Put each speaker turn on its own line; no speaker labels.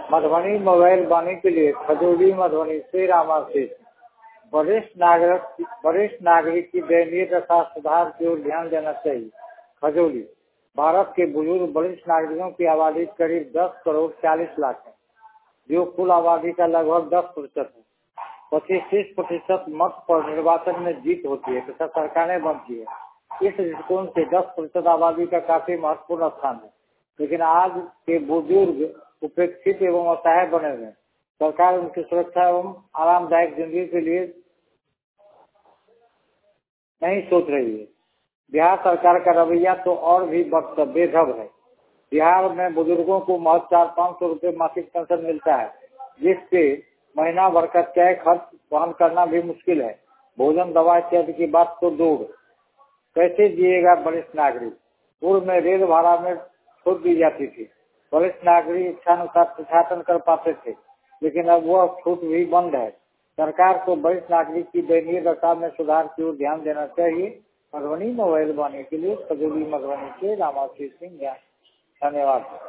Madhubani mobile बानी के लिए खजूरी मधुबनी से रामाशीष। वरिष्ठ नागरिक की दयनीय दशा सुधार की ओर ध्यान देना चाहिए। खजूरी। भारत के बुजुर्ग वरिष्ठ नागरिकों की आबादी करीब 10 करोड़ 40 लाख है, जो कुल आबादी का लगभग 10% है। 25-30% मत पर निर्वाचन में जीत होती है तथा सरकारें बनती है। इस दृष्टिकोण से 10% आबादी का काफी महत्वपूर्ण स्थान है, लेकिन आज के बुजुर्ग उपेक्षित एवं असहाय बने हुए हैं। सरकार उनकी सुरक्षा एवं आरामदायक जिंदगी के लिए नहीं सोच रही है। बिहार सरकार का रवैया तो और भी बेढब है। बिहार में बुजुर्गों को महज 400-500 रुपये मासिक पेंशन मिलता है, जिससे महीना भर का तय खर्च वहन करना भी मुश्किल है। भोजन, दवा इत्यादि की बात तो दूर। कैसे जिएगा वरिष्ठ नागरिक? पूर्व में रेल भाड़ा में छूट दी जाती थी। वरिष्ठ नागरिक इच्छानुसार तीर्थाटन कर पाते थे, लेकिन अब वह छूट भी बंद है। सरकार को वरिष्ठ नागरिक की दयनीय दशा में सुधार की ओर ध्यान देना चाहिए। मधुबनी मोबाइल बानी के लिए खजूरी मधुबनी से रामाशीष सिंह। धन्यवाद।